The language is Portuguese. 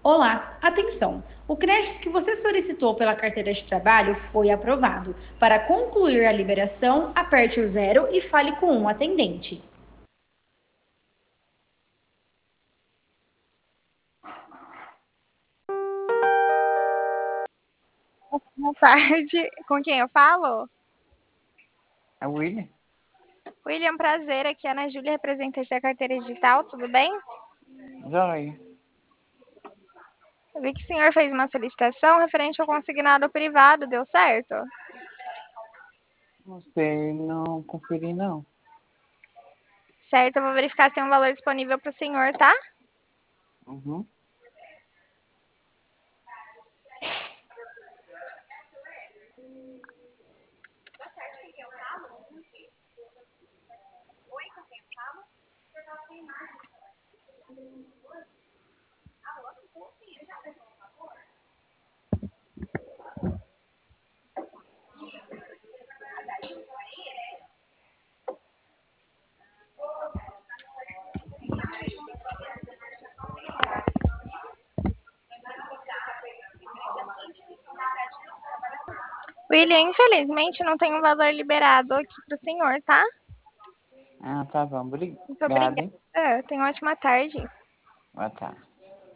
Olá, atenção! O crédito que você solicitou pela carteira de trabalho foi aprovado. Para concluir a liberação, aperte o zero e fale com um atendente. Boa tarde. Com quem eu falo? É o William? William, prazer. Aqui é a Ana Júlia, representante da carteira digital. Tudo bem? Joia. Eu vi que o senhor fez uma solicitação referente ao consignado privado. Deu certo? Não sei, não conferi não. Certo, eu vou verificar se tem um valor disponível para o senhor, tá? Uhum. William, infelizmente não tem um valor liberado aqui para o senhor, tá? Ah, tá bom. Muito Obrigado, obrigada. hein? Tenha uma ótima tarde. Boa tarde.